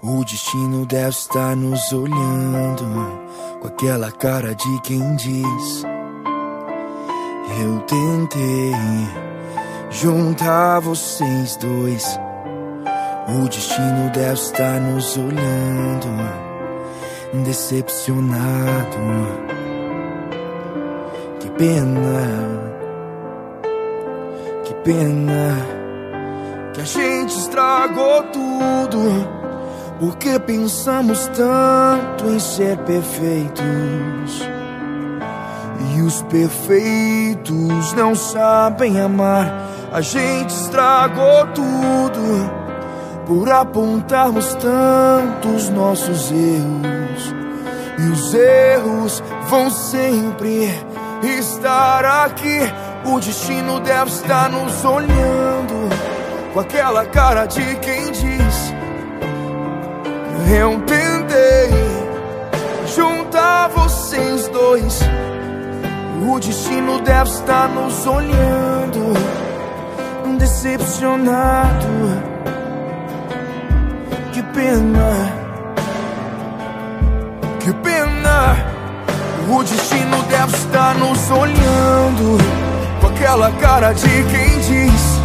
O destino deve estar nos olhando com aquela cara de quem diz: eu tentei juntar vocês dois. O destino deve estar nos olhando, decepcionado. Que pena que a gente estragou tudo, porque pensamos tanto em ser perfeitos. E os perfeitos não sabem amar. A gente estragou tudo por apontarmos tanto os nossos erros. E os erros vão sempre estar aqui. O destino deve estar nos olhando com aquela cara de quem diz: eu tentei juntar vocês dois. O destino deve estar nos olhando, decepcionado. Que pena. O destino deve estar nos olhando com aquela cara de quem diz: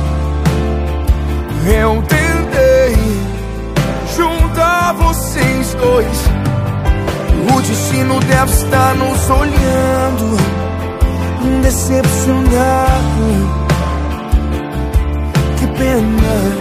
eu tentei juntar vocês dois. O destino deve estar nos olhando, decepcionado. Que pena.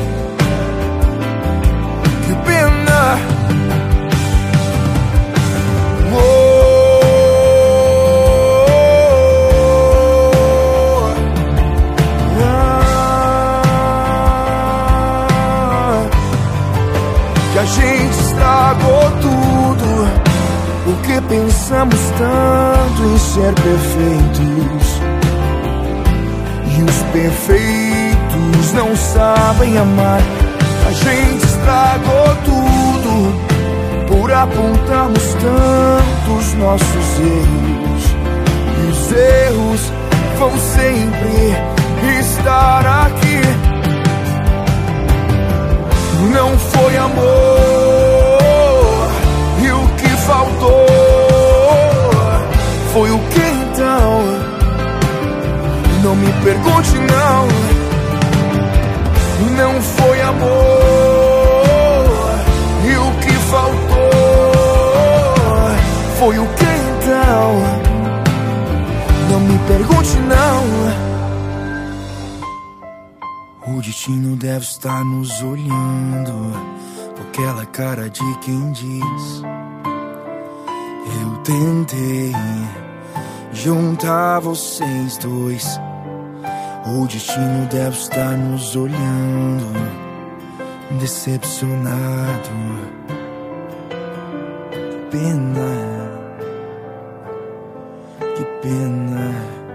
Que a gente estragou tudo, porque pensamos tanto em ser perfeitos. E os perfeitos não sabem amar. A gente estragou tudo por apontarmos tanto os nossos erros. E os erros vão sempre estar aqui. Não foi amor, e o que faltou foi o que então? Não me pergunte não. Não foi amor, e o que faltou foi o que então? Não me pergunte não. O destino deve estar nos olhando com aquela cara de quem diz: eu tentei juntar vocês dois. O destino deve estar nos olhando, decepcionado. Que pena.